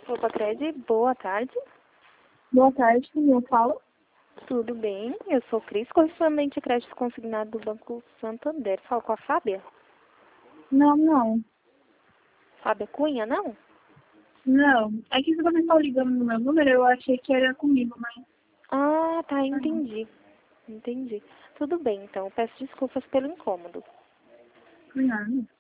Opa, Cred, boa tarde. Boa tarde, quem eu falo? Tudo bem? Eu sou Cris, correspondente de crédito consignado do Banco Santander. Falo com a Fábia? Não. Fábia Cunha, não? Não. É que você também está ligando no meu número, eu achei que era comigo, mas... Ah, tá, entendi. Entendi. Tudo bem, então. Peço desculpas pelo incômodo. Não.